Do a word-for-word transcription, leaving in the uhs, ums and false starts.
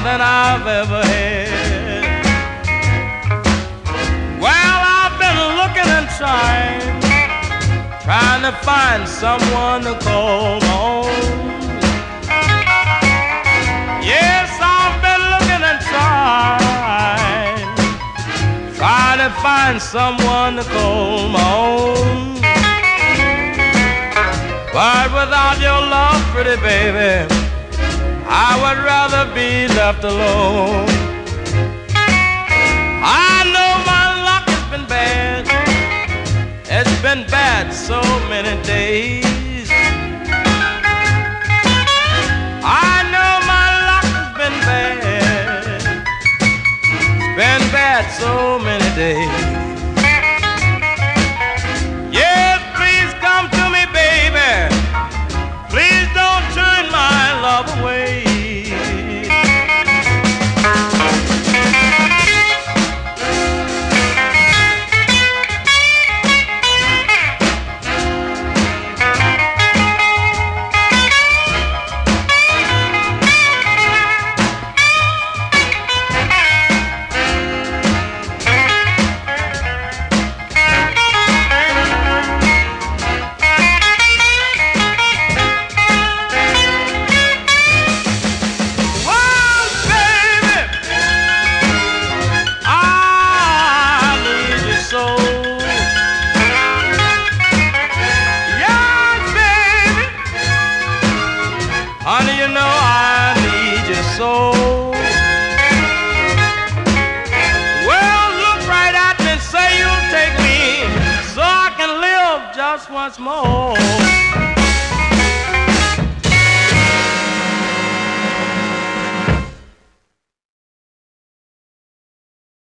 than I've ever had. Well, I've been looking and trying, trying to find someone to call my own. Yes, I've been looking and trying, trying to find someone to call my own. But without your love, pretty baby, I would rather be left alone. I know my luck has been bad. It's been bad so many days. I know my luck has been bad. It's been bad so many days. Yes, please come to me, baby. Please don't turn my love away. Honey, you know I need you so. Well, look right at me and say you'll take me so I can live just once more.